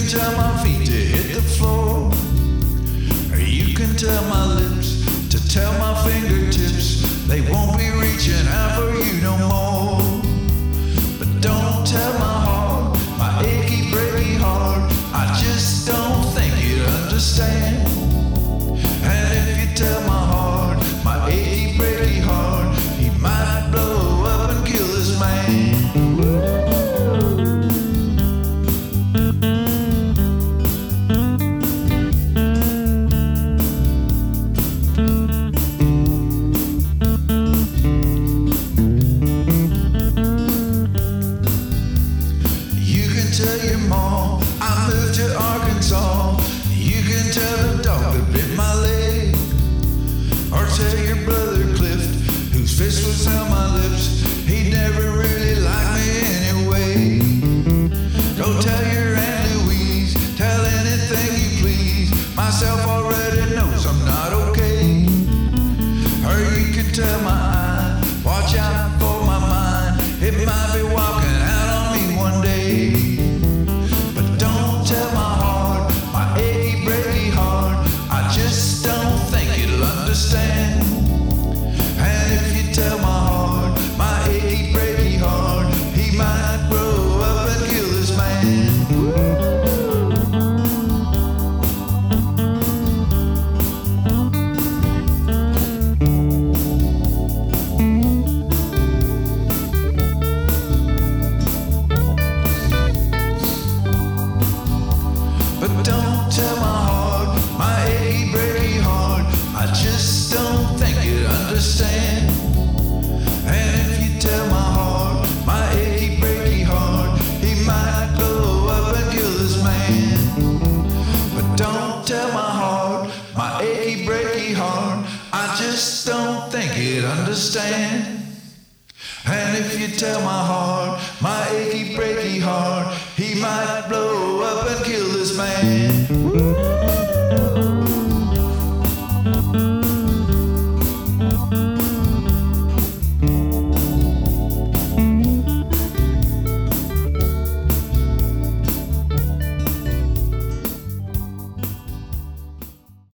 tell my feet to hit the floor. Or you can tell my lips to tell my fingertips they won't be reaching out for you no more. But don't tell my heart, my achy, breaky heart, I just don't think you'd understand. And if you tell my heart, my achy, breaky heart, he might blow up and kill this man. Tell your mom I moved to Arkansas. You can tell the dog that bit my leg. Or tell your brother Cliff, whose fist was on my lips, he never really liked me anyway. Go tell your Aunt Louise, tell anything you please. Myself already knows I'm not okay. Or you can tell my eye, watch out for my mind, it might be walking out on me one day. Tell my heart, my achy, breaky heart, I just don't think it'll understand. And if you tell my heart, my achy, breaky heart, he might grow up and kill this man. But don't tell my heart, my achy, breaky heart, I just don't think you'd understand. And if you tell my heart, my achy, breaky heart, he might blow up and kill this man. But don't tell my heart, my achy, breaky heart, I just don't think you'd understand. And if you tell my heart, my achy, breaky heart, he might blow up and kill this man.